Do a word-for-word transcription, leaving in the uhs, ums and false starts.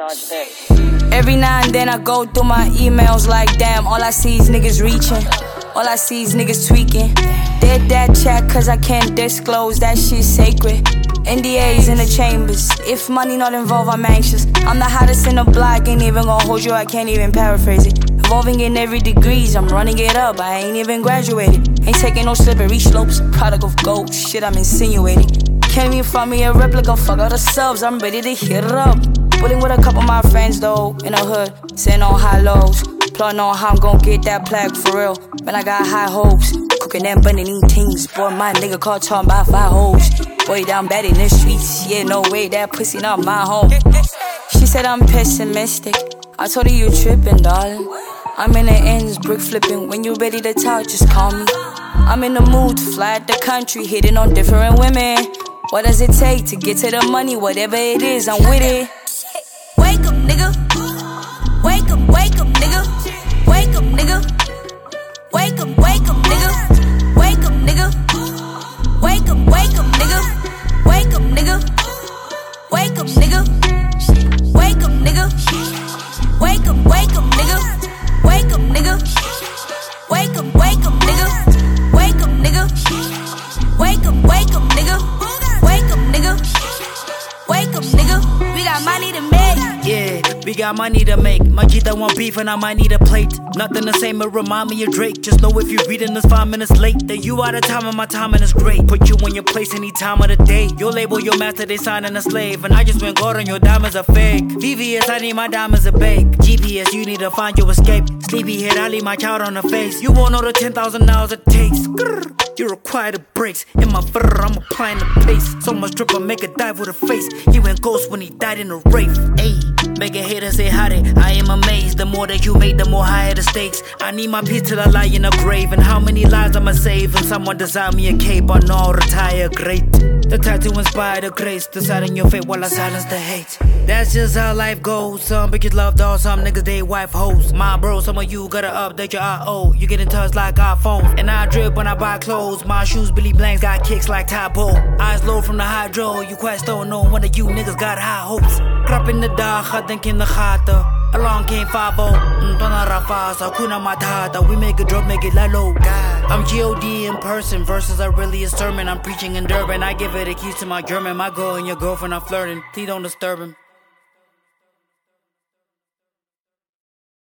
Every now and then I go through my emails like damn, all I see is niggas reaching, all I see is niggas tweaking. Did that chat cause I can't disclose, that shit's sacred. N D As in the chambers, if money not involved I'm anxious. I'm the hottest in the block, ain't even gonna hold you, I can't even paraphrase it. Evolving in every degrees, I'm running it up, I ain't even graduated. Ain't taking no slippery slopes, product of gold, shit I'm insinuating. Can't even find me a replica, fuck all the subs, I'm ready to hit it up. Pulling with a couple of my friends though, in the hood, sitting on high lows. Plotting on how I'm gon' get that plaque for real, man I got high hopes. Cooking them bunny things, boy my nigga caught talking about five hoes. Boy down bad in the streets, yeah no way, that pussy not my home. She said I'm pessimistic, I told her you trippin' darling. I'm in the ends, brick flipping, when you ready to talk just call me. I'm in the mood to fly at the country, hitting on different women. What does it take to get to the money, whatever it is, I'm with it. Wake up, nigga. Wake up, wake up, nigga. Wake up, nigga. Wake up, wake up, nigga. Wake up, nigga. Wake up, wake up, nigga. Wake up, nigga. Wake up, nigga. Wake up, nigga. Wake up, wake up, nigga. Wake up, nigga. Wake up, wake up, nigga. Wake up, nigga. Wake up, wake up, nigga. Wake up, nigga. Wake up, nigga. We got money to make. Yeah, we got money to make. My Gita want beef and I might need a plate. Nothing to say, but remind me of Drake. Just know if you reading this five minutes late, that you out of time and my timing is great. Put you in your place any time of the day. Your label, your master, they signing a slave. And I just went gold on your diamonds are fake. V V S, I need my diamonds a bake. G P S, you need to find your escape. Sleepyhead, I leave my child on the face. You won't know the ten thousand hours it takes. You require the brakes. In my fur, I'm applying the pace. So much drip, I make a dive with a face. He went ghost when he died in a rape. Ayy, make a hater say howdy. I am amazed. The more that you make, the more higher the stakes. I need my piece till I lie in a grave. And how many lives I'ma save? And someone design me a cape, I know I'll retire great. The tattoo inspire the grace. Deciding your fate while I silence the hate. That's just how life goes. Some bitches love dolls, some niggas they wife hoes. My bro, some of you gotta update your I O. You get in touch like iPhones. And I drip when I buy clothes. My shoes Billy Blanks got kicks like Typo. Eyes low from the hydro. You quite don't know one of you niggas got high hopes. Krap in the dag, ga denk in de gaten. Along came five oh. Ntwana Rafasa, Kuna Matata. We make it drop, make it lalo. I'm G O D in person. Verses are really a sermon. I'm preaching in Durban. I give it the keys to my German. My girl and your girlfriend are flirting. Please don't disturb him.